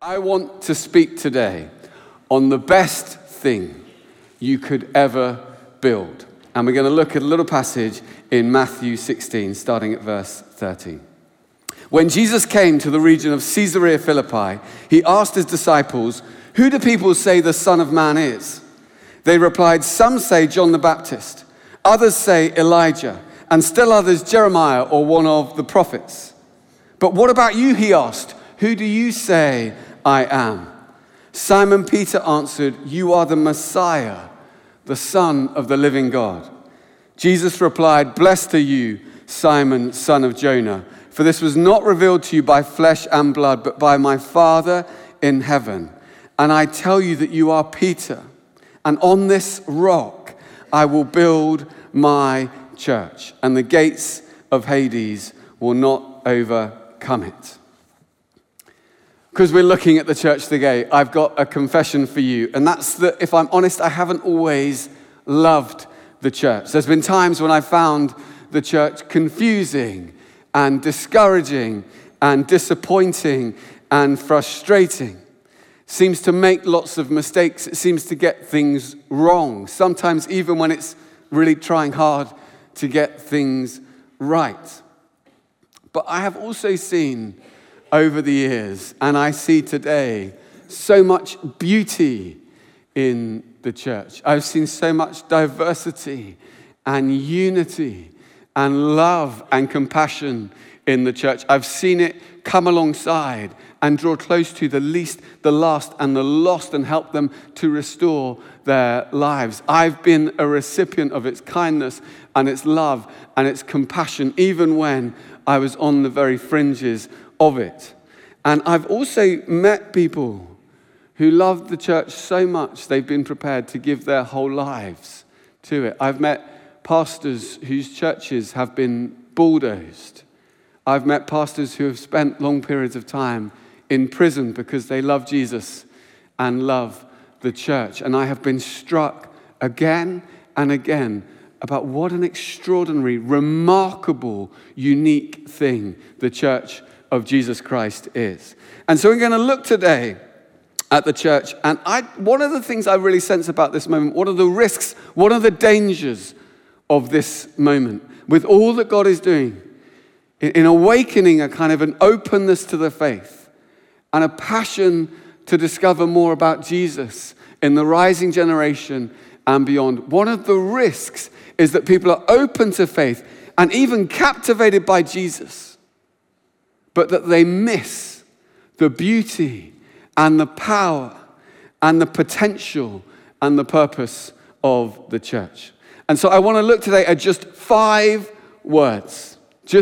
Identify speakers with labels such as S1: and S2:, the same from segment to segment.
S1: I want to speak today on the best thing you could ever build. And we're going to look at a little passage in Matthew 16, starting at verse 13. When Jesus came to the region of Caesarea Philippi, he asked his disciples, "Who do people say the Son of Man is?" They replied, "Some say John the Baptist, others say Elijah, and still others Jeremiah or one of the prophets." "But what about you?" he asked. "Who do you say I am?" Simon Peter answered, "You are the Messiah, the Son of the living God." Jesus replied, "Blessed are you, Simon, son of Jonah, for this was not revealed to you by flesh and blood, but by my Father in heaven. And I tell you that you are Peter, and on this rock I will build my church, and the gates of Hades will not overcome it." Because we're looking at the church today, I've got a confession for you. And that's that, if I'm honest, I haven't always loved the church. There's been times when I found the church confusing and discouraging and disappointing and frustrating. Seems to make lots of mistakes. It seems to get things wrong. Sometimes even when it's really trying hard to get things right. But I have also seen over the years, and I see today, so much beauty in the church. I've seen so much diversity and unity and love and compassion in the church. I've seen it come alongside and draw close to the least, the last, and the lost and help them to restore their lives. I've been a recipient of its kindness and its love and its compassion, even when I was on the very fringes of it. And I've also met people who love the church so much they've been prepared to give their whole lives to it. I've met pastors whose churches have been bulldozed. I've met pastors who have spent long periods of time in prison because they love Jesus and love the church. And I have been struck again and again about what an extraordinary, remarkable, unique thing the church of Jesus Christ is. And so we're going to look today at the church. And one of the things I really sense about this moment, what are the risks, what are the dangers of this moment with all that God is doing in awakening a kind of an openness to the faith and a passion to discover more about Jesus in the rising generation and beyond. One of the risks is that people are open to faith and even captivated by Jesus, but that they miss the beauty and the power and the potential and the purpose of the church. And so I want to look today at just 5 words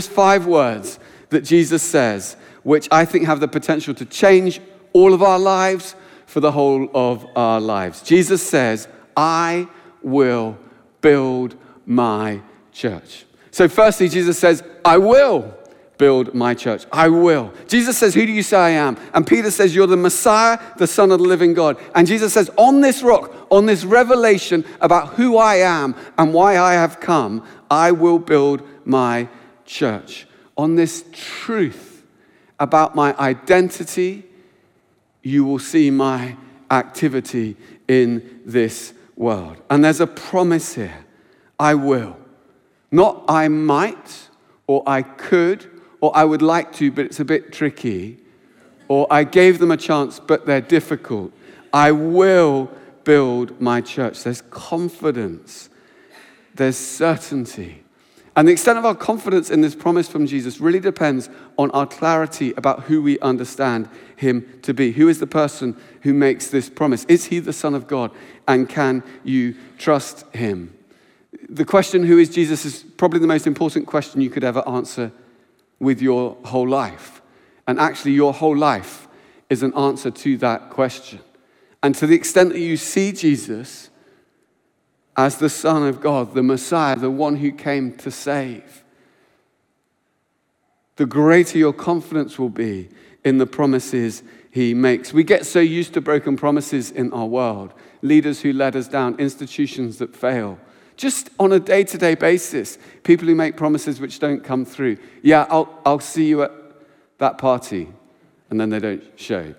S1: that Jesus says, which I think have the potential to change all of our lives for the whole of our lives. Jesus says, "I will build my church." So firstly, Jesus says, "I will build my church. I will." Jesus says, "Who do you say I am?" And Peter says, "You're the Messiah, the Son of the living God." And Jesus says, on this rock, on this revelation about who I am and why I have come, I will build my church. On this truth about my identity, you will see my activity in this world. And there's a promise here. I will. Not I might, or I could, or I would like to, but it's a bit tricky, or I gave them a chance, but they're difficult. I will build my church. There's confidence. There's certainty. And the extent of our confidence in this promise from Jesus really depends on our clarity about who we understand him to be. Who is the person who makes this promise? Is he the Son of God? And can you trust him? The question, who is Jesus, is probably the most important question you could ever answer with your whole life. And actually, your whole life is an answer to that question. And to the extent that you see Jesus as the Son of God, the Messiah, the one who came to save, the greater your confidence will be in the promises he makes. We get so used to broken promises in our world. Leaders who let us down, institutions that fail. Just on a day-to-day basis, people who make promises which don't come through. Yeah, I'll see you at that party, and then they don't show.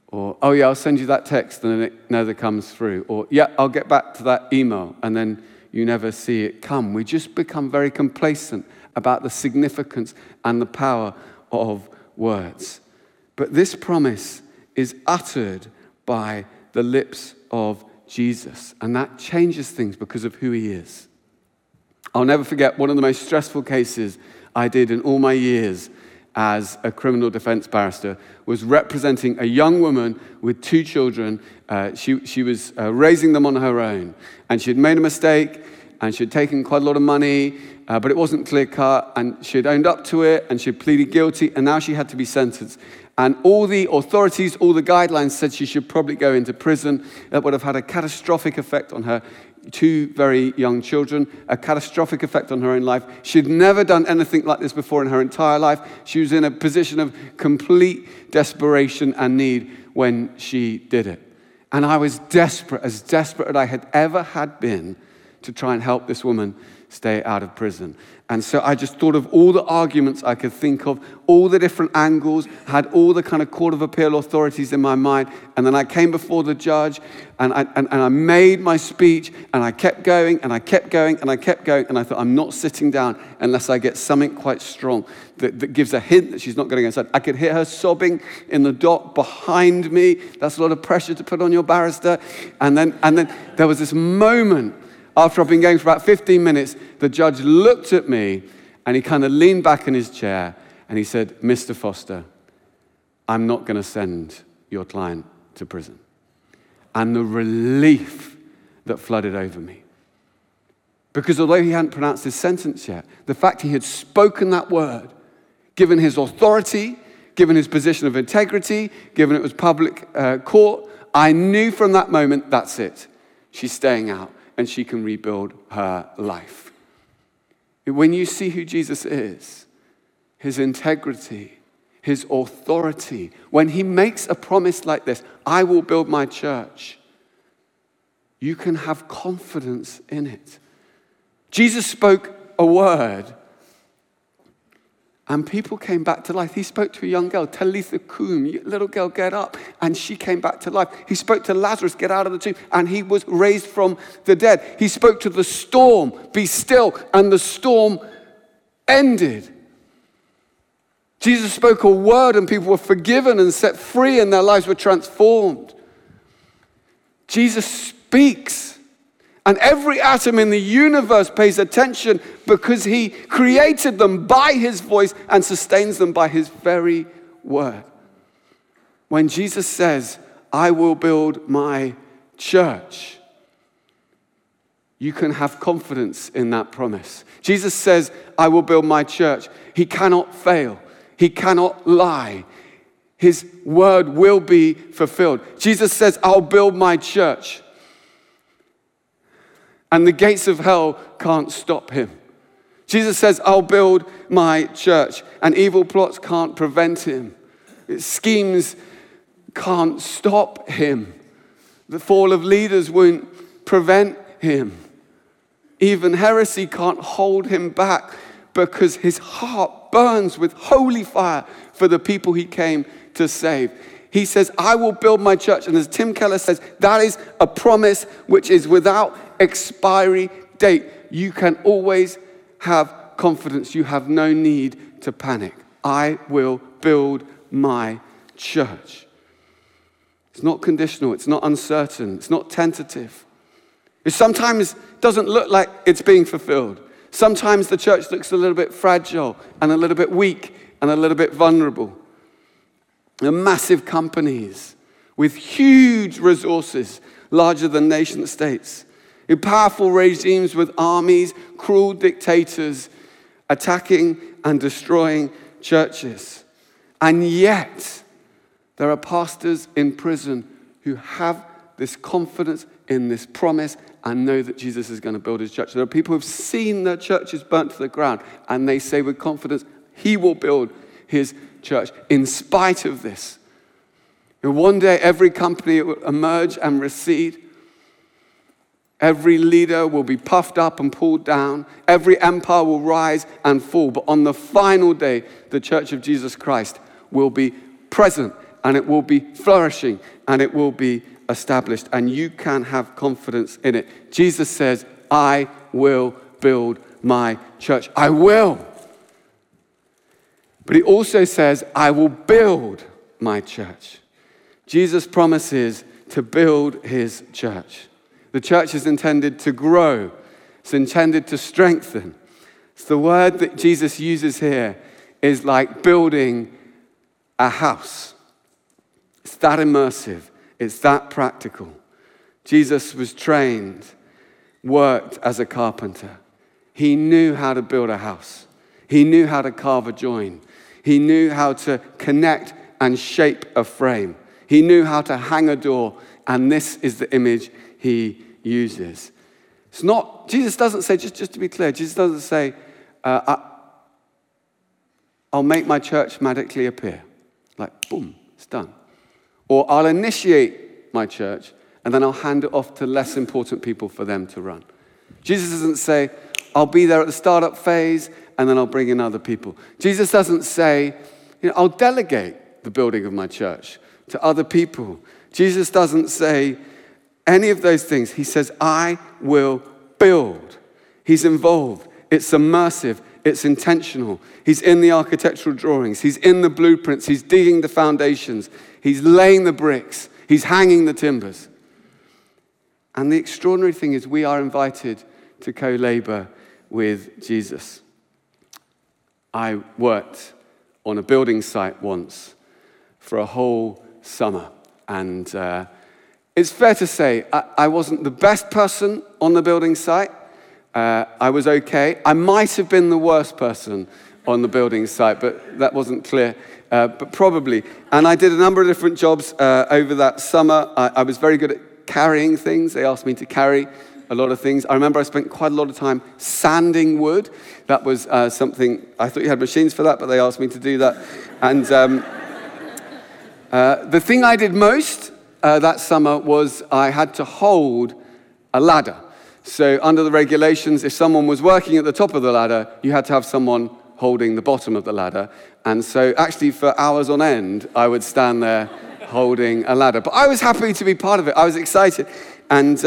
S1: Or, oh yeah, I'll send you that text and then it never comes through. Or, yeah, I'll get back to that email and then you never see it come. We just become very complacent about the significance and the power of words. But this promise is uttered by the lips of Jesus, and that changes things because of who he is. I'll never forget one of the most stressful cases I did in all my years as a criminal defense barrister was representing a young woman with 2 children. She was raising them on her own, and she had made a mistake, and she had taken quite a lot of money, but it wasn't clear-cut, and she had owned up to it, and she had pleaded guilty, and now she had to be sentenced. And all the authorities, all the guidelines said she should probably go into prison. That would have had a catastrophic effect on her 2 very young children, a catastrophic effect on her own life. She'd never done anything like this before in her entire life. She was in a position of complete desperation and need when she did it. And I was desperate as I had ever had been to try and help this woman stay out of prison. And so I just thought of all the arguments I could think of, all the different angles, had all the kind of court of appeal authorities in my mind. And then I came before the judge and I made my speech and I kept going and I kept going and I kept going. And I thought, I'm not sitting down unless I get something quite strong that gives a hint that she's not going to go inside. I could hear her sobbing in the dock behind me. That's a lot of pressure to put on your barrister. And then there was this moment. After I've been going for about 15 minutes, the judge looked at me and he kind of leaned back in his chair and he said, Mr. Foster, I'm not going to send your client to prison. And the relief that flooded over me. Because although he hadn't pronounced his sentence yet, the fact he had spoken that word, given his authority, given his position of integrity, given it was public court, I knew from that moment, that's it. She's staying out. And she can rebuild her life. When you see who Jesus is, his integrity, his authority, when he makes a promise like this, I will build my church, you can have confidence in it. Jesus spoke a word, and people came back to life. He spoke to a young girl, Talitha Kum, little girl, get up. And she came back to life. He spoke to Lazarus, get out of the tomb. And he was raised from the dead. He spoke to the storm, be still. And the storm ended. Jesus spoke a word and people were forgiven and set free and their lives were transformed. Jesus speaks. And every atom in the universe pays attention because he created them by his voice and sustains them by his very word. When Jesus says, I will build my church, you can have confidence in that promise. Jesus says, I will build my church. He cannot fail. He cannot lie. His word will be fulfilled. Jesus says, I'll build my church. And the gates of hell can't stop him. Jesus says, I'll build my church. And evil plots can't prevent him. Schemes can't stop him. The fall of leaders won't prevent him. Even heresy can't hold him back because his heart burns with holy fire for the people he came to save. He says, I will build my church. And as Tim Keller says, that is a promise which is without expiry date. You can always have confidence. You have no need to panic. I will build my church. It's not conditional. It's not uncertain. It's not tentative. It sometimes doesn't look like it's being fulfilled. Sometimes the church looks a little bit fragile and a little bit weak and a little bit vulnerable. The massive companies with huge resources, larger than nation states. Powerful regimes with armies, cruel dictators attacking and destroying churches. And yet, there are pastors in prison who have this confidence in this promise and know that Jesus is going to build his church. There are people who have seen their churches burnt to the ground and they say with confidence, he will build his church in spite of this. And one day, every company will emerge and recede. Every leader will be puffed up and pulled down. Every empire will rise and fall. But on the final day, the Church of Jesus Christ will be present and it will be flourishing, and it will be established, and you can have confidence in it. Jesus says, I will build my church. I will. But he also says, I will build my church. Jesus promises to build his church. The church is intended to grow. It's intended to strengthen. So the word that Jesus uses here is like building a house. It's that immersive. It's that practical. Jesus was trained, worked as a carpenter. He knew how to build a house. He knew how to carve a join. He knew how to connect and shape a frame. He knew how to hang a door, and this is the image he uses. It's not, Jesus doesn't say, just to be clear, Jesus doesn't say, I'll make my church magically appear. Like, boom, it's done. Or I'll initiate my church, and then I'll hand it off to less important people for them to run. Jesus doesn't say, I'll be there at the startup phase, and then I'll bring in other people. Jesus doesn't say, I'll delegate the building of my church to other people. Jesus doesn't say any of those things. He says, I will build. He's involved. It's immersive. It's intentional. He's in the architectural drawings. He's in the blueprints. He's digging the foundations. He's laying the bricks. He's hanging the timbers. And the extraordinary thing is we are invited to co-labor with Jesus. I worked on a building site once for a whole summer. And it's fair to say I wasn't the best person on the building site. I was okay. I might have been the worst person on the building site, but that wasn't clear. But probably. And I did a number of different jobs over that summer. I was very good at carrying things. They asked me to carry a lot of things. I remember I spent quite a lot of time sanding wood. That was something, I thought you had machines for that, but they asked me to do that. And the thing I did most that summer was I had to hold a ladder. So under the regulations, if someone was working at the top of the ladder, you had to have someone holding the bottom of the ladder. And so actually for hours on end, I would stand there holding a ladder. But I was happy to be part of it. I was excited. And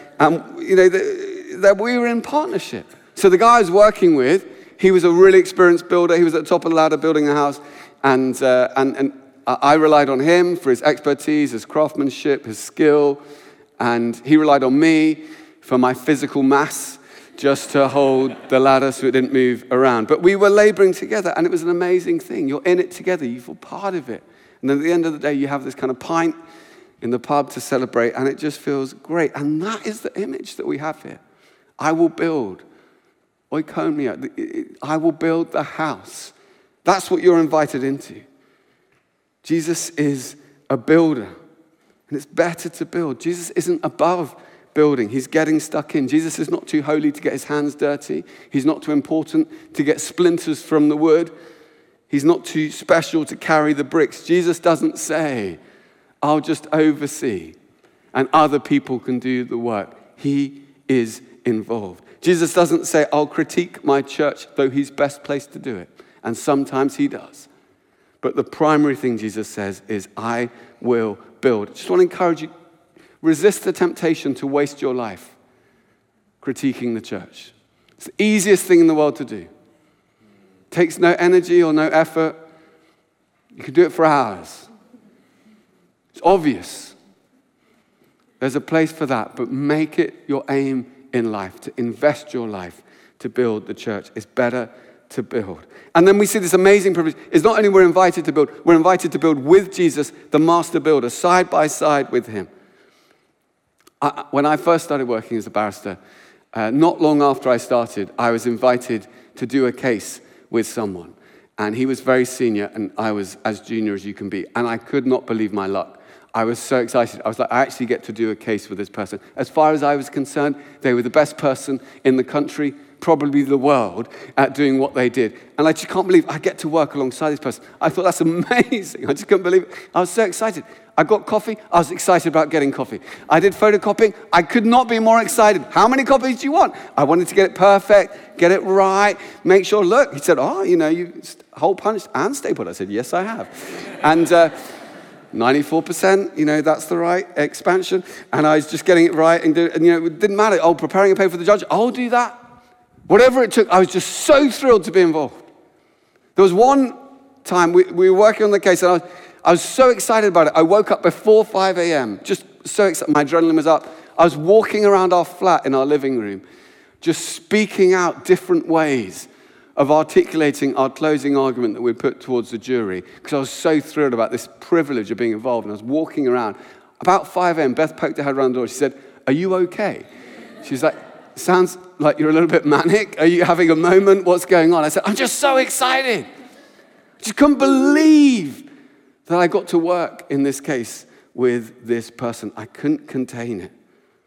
S1: we were in partnership. So the guy I was working with, he was a really experienced builder. He was at the top of the ladder building a house. And I relied on him for his expertise, his craftsmanship, his skill. And he relied on me for my physical mass, just to hold the ladder so it didn't move around. But we were laboring together, and it was an amazing thing. You're in it together. You feel part of it. And then at the end of the day, you have this kind of pint in the pub to celebrate, and it just feels great. And that is the image that we have here. I will build. Oikonomia. I will build the house. That's what you're invited into. Jesus is a builder, and it's better to build. Jesus isn't above building. He's getting stuck in. Jesus is not too holy to get his hands dirty. He's not too important to get splinters from the wood. He's not too special to carry the bricks. Jesus doesn't say, I'll just oversee and other people can do the work. He is involved. Jesus doesn't say, I'll critique my church, though he's best placed to do it. And sometimes he does. But the primary thing Jesus says is, I will build. I just want to encourage you, resist the temptation to waste your life critiquing the church. It's the easiest thing in the world to do. It takes no energy or no effort. You can do it for hours. It's obvious. There's a place for that, but make it your aim in life, to invest your life to build the church. It's better to build. And then we see this amazing privilege. It's not only we're invited to build with Jesus, the master builder, side by side with him. When I first started working as a barrister, not long after I started, I was invited to do a case with someone. And he was very senior, and I was as junior as you can be. And I could not believe my luck. I was so excited. I was like, I actually get to do a case with this person. As far as I was concerned, they were the best person in the country, probably the world, at doing what they did. And I just can't believe I get to work alongside this person. I thought, that's amazing. I just couldn't believe it. I was so excited. I got coffee. I was excited about getting coffee. I did photocopying. I could not be more excited. How many copies do you want? I wanted to get it perfect, get it right, make sure, look. He said, you hole punched and stapled. I said, yes, I have. And 94%, that's the right expansion. And I was just getting it right. And it didn't matter. Oh, preparing a paper for the judge, I'll do that. Whatever it took, I was just so thrilled to be involved. There was one time we were working on the case, and I was so excited about it. I woke up before 5 a.m., just so excited. My adrenaline was up. I was walking around our flat in our living room, just speaking out different ways of articulating our closing argument that we put towards the jury, because I was so thrilled about this privilege of being involved. And I was walking around. About 5 a.m., Beth poked her head around the door. She said, "Are you okay?" She's like, "Sounds like you're a little bit manic. Are you having a moment? What's going on?" I said, "I'm just so excited. I just couldn't believe that I got to work in this case with this person. I couldn't contain it."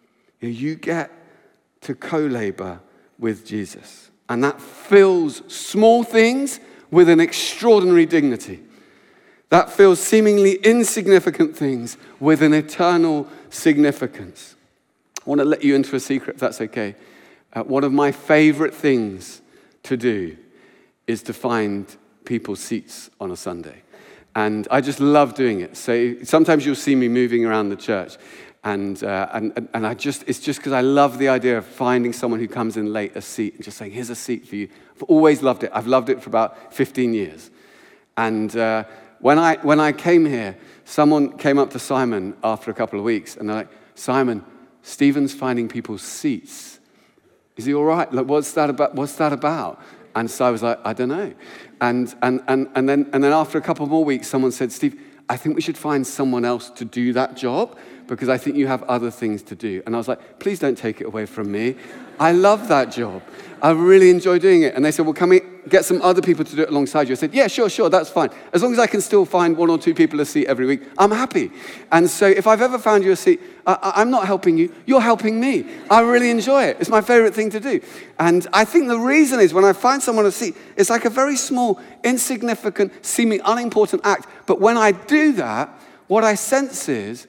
S1: You get to co-labor with Jesus. And that fills small things with an extraordinary dignity. That fills seemingly insignificant things with an eternal significance. I want to let you into a secret, if that's okay. One of my favorite things to do is to find people's seats on a Sunday. And I just love doing it. So sometimes you'll see me moving around the church. And it's just because I love the idea of finding someone who comes in late a seat and just saying, "Here's a seat for you." I've always loved it. I've loved it for about 15 years. And when I came here, someone came up to Simon after a couple of weeks, and they're like, "Simon, Stephen's finding people's seats. Is he all right? Like, what's that about?" And so I was like, "I don't know." And then after a couple more weeks, someone said, "Steve, I think we should find someone else to do that job, because I think you have other things to do." And I was like, "Please don't take it away from me. I love that job. I really enjoy doing it." And they said, "Well, can we get some other people to do it alongside you?" I said, "Yeah, sure, that's fine. As long as I can still find one or two people a seat every week, I'm happy." And so if I've ever found you a seat, I'm not helping you, you're helping me. I really enjoy it. It's my favorite thing to do. And I think the reason is when I find someone a seat, it's like a very small, insignificant, seeming unimportant act. But when I do that, what I sense is,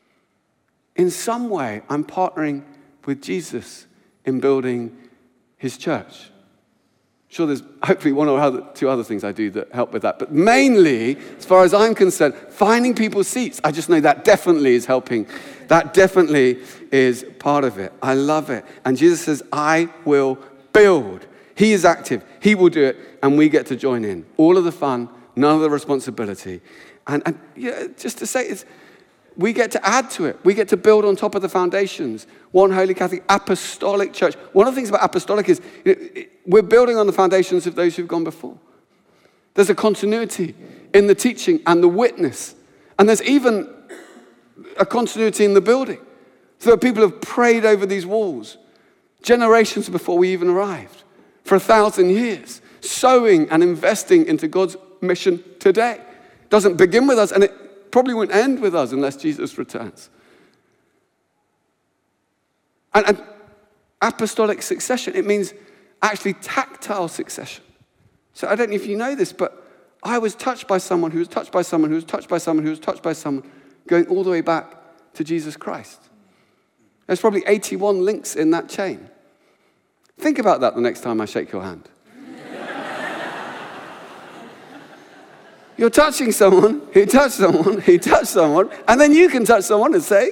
S1: in some way, I'm partnering with Jesus in building his church. Sure, there's hopefully one or two other things I do that help with that. But mainly, as far as I'm concerned, finding people's seats, I just know that definitely is helping. That definitely is part of it. I love it. And Jesus says, "I will build." He is active. He will do it. And we get to join in. All of the fun, none of the responsibility. And just to say, we get to add to it. We get to build on top of the foundations. One Holy Catholic Apostolic Church. One of the things about apostolic is we're building on the foundations of those who've gone before. There's a continuity in the teaching and the witness. And there's even a continuity in the building. So people have prayed over these walls generations before we even arrived. For 1,000 years. Sowing and investing into God's mission today. Doesn't begin with us, and it probably won't end with us unless Jesus returns. And apostolic succession, it means actually tactile succession. So I don't know if you know this, but I was touched by someone who was touched by someone who was touched by someone who was touched by someone, going all the way back to Jesus Christ. There's probably 81 links in that chain. Think about that the next time I shake your hand. You're touching someone, who touched someone, who touched someone, and then you can touch someone and say,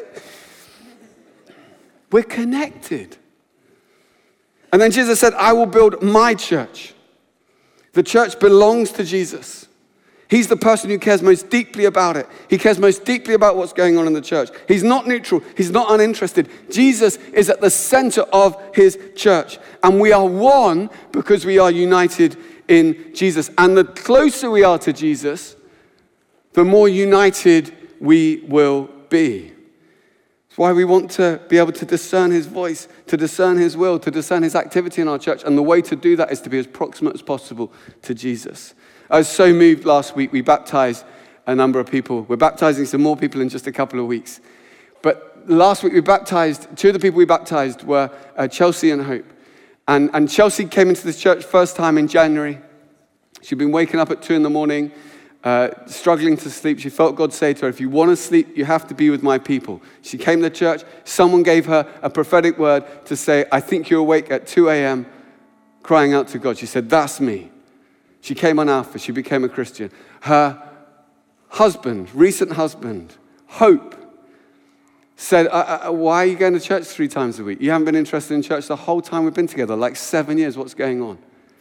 S1: we're connected. And then Jesus said, "I will build my church." The church belongs to Jesus. He's the person who cares most deeply about it. He cares most deeply about what's going on in the church. He's not neutral. He's not uninterested. Jesus is at the center of his church. And we are one because we are united in Jesus. And the closer we are to Jesus, the more united we will be. It's why we want to be able to discern his voice, to discern his will, to discern his activity in our church. And the way to do that is to be as proximate as possible to Jesus. I was so moved last week. We baptized a number of people. We're baptizing some more people in just a couple of weeks. But last week we baptized, two of the people we baptized were Chelsea and Hope. And Chelsea came into this church first time in January. She'd been waking up at 2 a.m, struggling to sleep. She felt God say to her, "If you want to sleep, you have to be with my people." She came to church. Someone gave her a prophetic word to say, "I think you're awake at 2 a.m. crying out to God." She said, "That's me." She came on Alpha. She became a Christian. Her recent husband, Hope, said, why are you going to church 3 times a week? You haven't been interested in church the whole time we've been together, like 7 years. What's going on?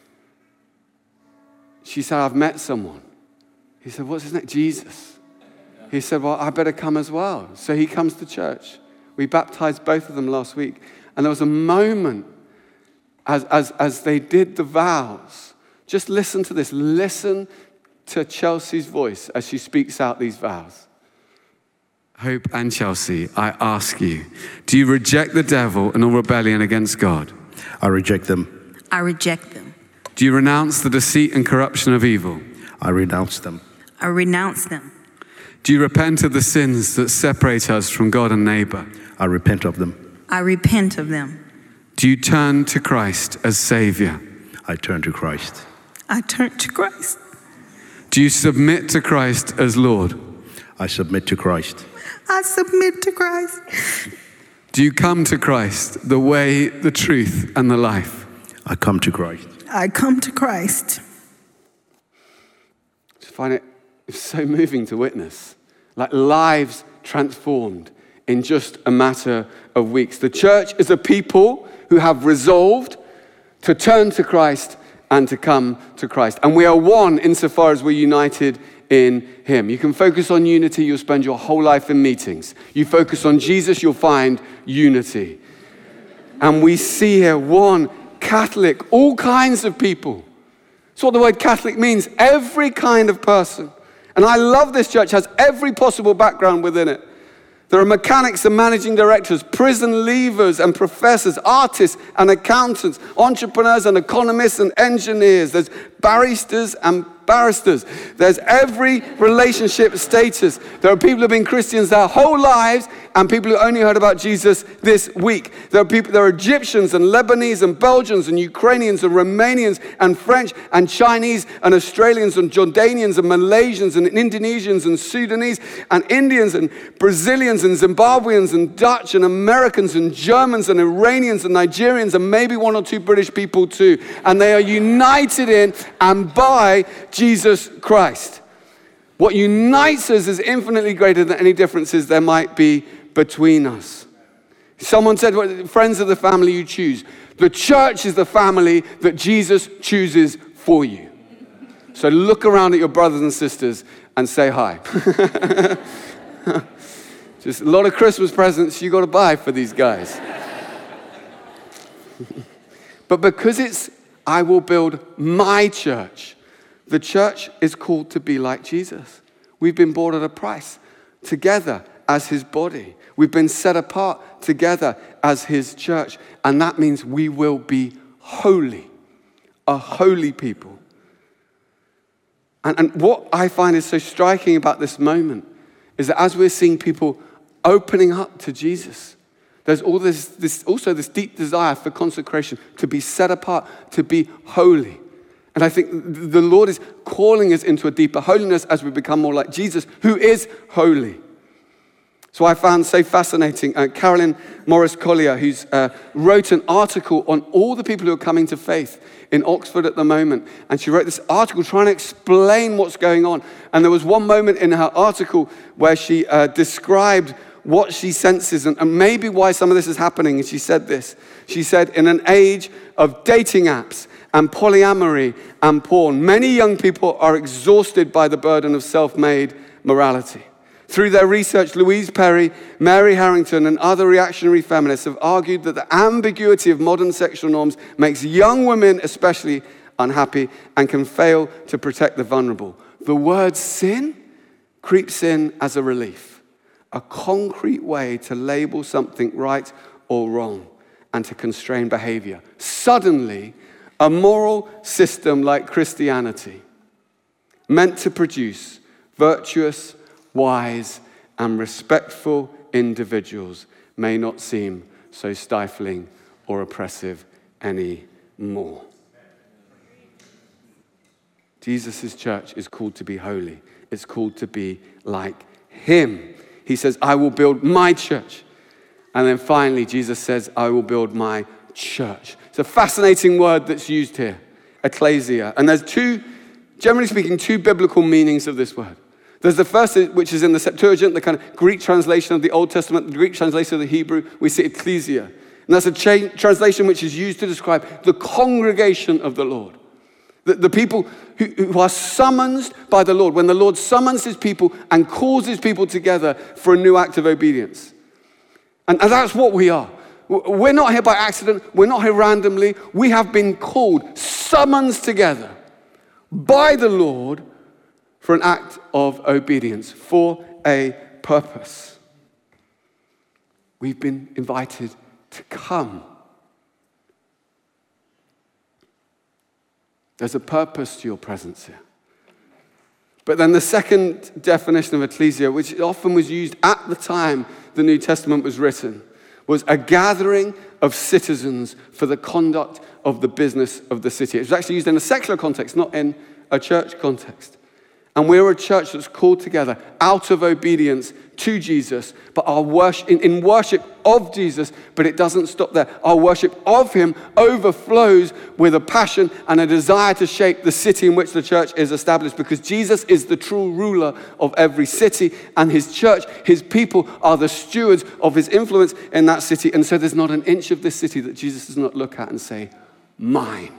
S1: She said, I've met someone. He said, what's his name? Jesus. He said, well, I better come as well. So he comes to church. We baptized both of them last week. And there was a moment as they did the vows. Just listen to this. Listen to Chelsea's voice as she speaks out these vows. Hope and Chelsea, I ask you, do you reject the devil and all rebellion against God?
S2: I reject them.
S3: I reject them.
S1: Do you renounce the deceit and corruption of evil?
S2: I renounce them.
S3: I renounce them.
S1: Do you repent of the sins that separate us from God and neighbor?
S2: I repent of them.
S3: I repent of them.
S1: Do you turn to Christ as Savior?
S2: I turn to Christ.
S3: I turn to Christ.
S1: Do you submit to Christ as Lord?
S2: I submit to Christ.
S3: I submit to Christ.
S1: Do you come to Christ, the way, the truth, and the life?
S2: I come to Christ.
S3: I come to Christ.
S1: I find it so moving to witness. Like lives transformed in just a matter of weeks. The church is a people who have resolved to turn to Christ and to come to Christ. And we are one insofar as we're united in him. You can focus on unity, you'll spend your whole life in meetings. You focus on Jesus, you'll find unity. And we see here one Catholic, all kinds of people. That's what the word Catholic means, every kind of person. And I love this church, has every possible background within it. There are mechanics and managing directors, prison leavers and professors, artists and accountants, entrepreneurs and economists and engineers. There's baristas and barristers. There's every relationship status. There are people who have been Christians their whole lives and people who only heard about Jesus this week. There are Egyptians and Lebanese and Belgians and Ukrainians and Romanians and French and Chinese and Australians and Jordanians and Malaysians and Indonesians and Sudanese and Indians and Brazilians and Zimbabweans and Dutch and Americans and Germans and Iranians and Nigerians and maybe 1 or 2 British people too. And they are united in and by Jesus Christ. What unites us is infinitely greater than any differences there might be between us. Someone said, well, friends are the family you choose. The church is the family that Jesus chooses for you. So look around at your brothers and sisters and say hi. Just a lot of Christmas presents you got to buy for these guys. But because it's, I will build my church, the church is called to be like Jesus. We've been bought at a price together as his body. We've been set apart together as his church. And that means we will be holy, a holy people. And what I find is so striking about this moment is that as we're seeing people opening up to Jesus, there's all this deep desire for consecration, to be set apart, to be holy. And I think the Lord is calling us into a deeper holiness as we become more like Jesus, who is holy. So I found so fascinating, Carolyn Morris Collier, who's wrote an article on all the people who are coming to faith in Oxford at the moment. And she wrote this article trying to explain what's going on. And there was one moment in her article where she described what she senses and maybe why some of this is happening. And she said this. She said, in an age of dating apps and polyamory and porn, many young people are exhausted by the burden of self-made morality. Through their research, Louise Perry, Mary Harrington, and other reactionary feminists have argued that the ambiguity of modern sexual norms makes young women especially unhappy and can fail to protect the vulnerable. The word sin creeps in as a relief, a concrete way to label something right or wrong and to constrain behavior. Suddenly, a moral system like Christianity, meant to produce virtuous, wise, and respectful individuals, may not seem so stifling or oppressive anymore. Jesus' church is called to be holy. It's called to be like him. He says, I will build my church. And then finally, Jesus says, I will build my church. It's a fascinating word that's used here, ecclesia. And there's generally speaking, two biblical meanings of this word. There's the first, which is in the Septuagint, the kind of Greek translation of the Old Testament, the Greek translation of the Hebrew. We see ecclesia. And that's a translation which is used to describe the congregation of the Lord. The people who are summoned by the Lord. When the Lord summons his people and calls his people together for a new act of obedience. And that's what we are. We're not here by accident. We're not here randomly. We have been called, summoned together by the Lord for an act of obedience, for a purpose. We've been invited to come. There's a purpose to your presence here. But then the second definition of ecclesia, which often was used at the time the New Testament was written, was a gathering of citizens for the conduct of the business of the city. It was actually used in a secular context, not in a church context. And we're a church that's called together out of obedience to Jesus, but our worship, in worship of Jesus, but it doesn't stop there. Our worship of him overflows with a passion and a desire to shape the city in which the church is established, because Jesus is the true ruler of every city, and his church, his people, are the stewards of his influence in that city. And so there's not an inch of this city that Jesus does not look at and say, mine.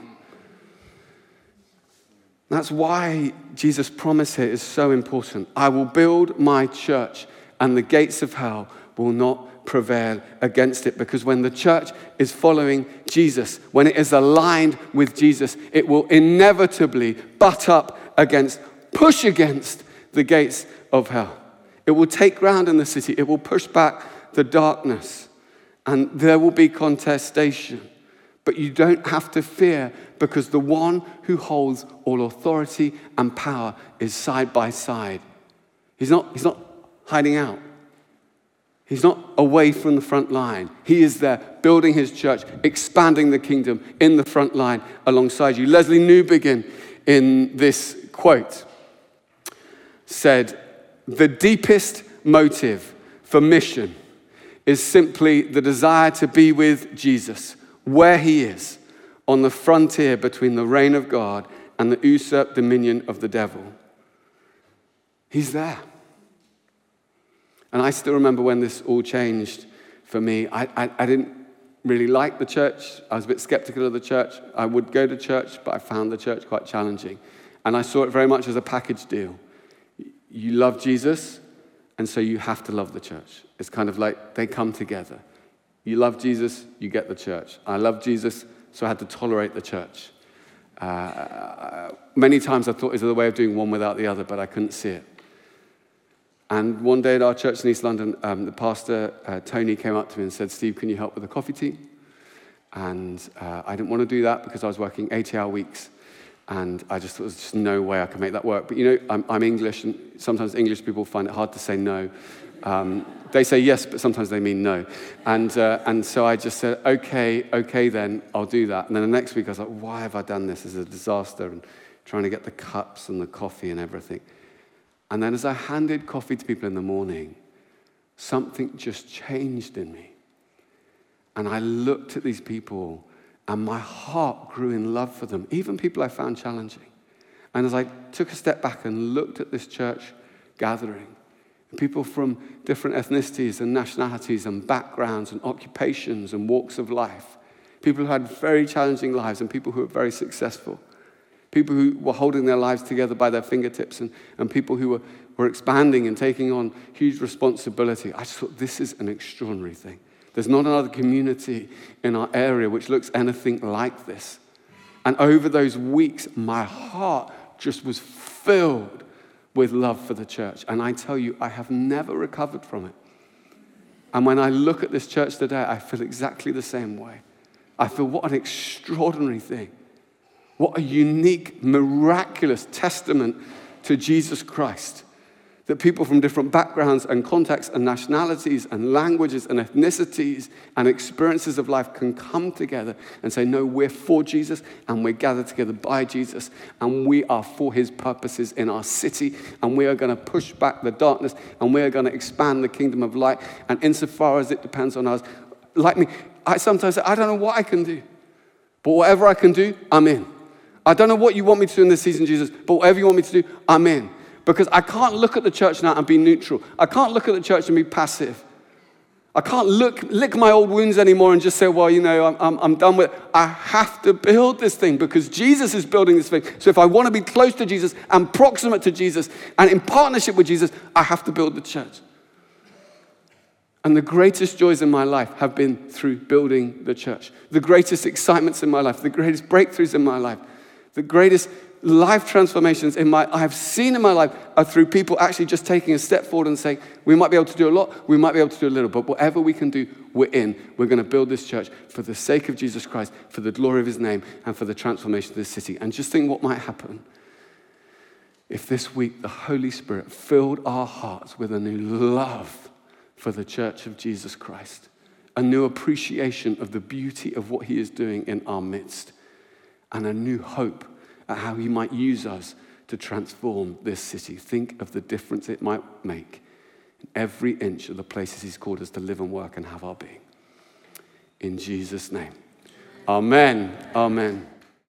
S1: That's why Jesus' promise here is so important. I will build my church, and the gates of hell will not prevail against it. Because when the church is following Jesus, when it is aligned with Jesus, it will inevitably butt up against, push against the gates of hell. It will take ground in the city. It will push back the darkness. And there will be contestation. But you don't have to fear, because the one who holds all authority and power is side by side. He's not hiding out. He's not away from the front line. He is there building his church, expanding the kingdom in the front line alongside you. Leslie Newbigin, in this quote, said, "The deepest motive for mission is simply the desire to be with Jesus, where he is, on the frontier between the reign of God and the usurped dominion of the devil." He's there. And I still remember when this all changed for me. I didn't really like the church. I was a bit skeptical of the church. I would go to church, but I found the church quite challenging. And I saw it very much as a package deal. You love Jesus, and so you have to love the church. It's kind of like they come together. You love Jesus, you get the church. I love Jesus, so I had to tolerate the church. Many times I thought, is there a way of doing one without the other, but I couldn't see it. And one day at our church in East London, the pastor, Tony, came up to me and said, "Steve, can you help with the coffee team?" And I didn't want to do that because I was working 80-hour weeks. And I just thought there's just no way I could make that work. But you know, I'm English, and sometimes English people find it hard to say no. They say yes, but sometimes they mean no. And so I just said, okay then, I'll do that. And then the next week I was like, why have I done this? This is a disaster, and trying to get the cups and the coffee and everything. And then as I handed coffee to people in the morning, something just changed in me. And I looked at these people, and my heart grew in love for them, even people I found challenging. And as I took a step back and looked at this church gathering, people from different ethnicities and nationalities and backgrounds and occupations and walks of life, people who had very challenging lives and people who were very successful, people who were holding their lives together by their fingertips, and people who were expanding and taking on huge responsibility. I just thought, this is an extraordinary thing. There's not another community in our area which looks anything like this. And over those weeks, my heart just was filled with love for the church. And I tell you, I have never recovered from it. And when I look at this church today, I feel exactly the same way. I feel, what an extraordinary thing. What a unique, miraculous testament to Jesus Christ. That people from different backgrounds and contexts and nationalities and languages and ethnicities and experiences of life can come together and say, no, we're for Jesus, and we're gathered together by Jesus, and we are for his purposes in our city, and we are going to push back the darkness, and we are going to expand the kingdom of light. And insofar as it depends on us, like me, I sometimes say, I don't know what I can do, but whatever I can do, I'm in. I don't know what you want me to do in this season, Jesus, but whatever you want me to do, I'm in. Because I can't look at the church now and be neutral. I can't look at the church and be passive. I can't lick my old wounds anymore and just say, well, I'm done with it. I have to build this thing because Jesus is building this thing. So if I want to be close to Jesus and proximate to Jesus and in partnership with Jesus, I have to build the church. And the greatest joys in my life have been through building the church. The greatest excitements in my life, the greatest breakthroughs in my life, the greatest life transformations I've seen in my life are through people actually just taking a step forward and saying, we might be able to do a lot, we might be able to do a little, but whatever we can do, we're in. We're going to build this church for the sake of Jesus Christ, for the glory of his name, and for the transformation of this city. And just think what might happen if this week the Holy Spirit filled our hearts with a new love for the church of Jesus Christ, a new appreciation of the beauty of what he is doing in our midst, and a new hope at how he might use us to transform this city. Think of the difference it might make in every inch of the places he's called us to live and work and have our being. In Jesus' name. Amen. Amen.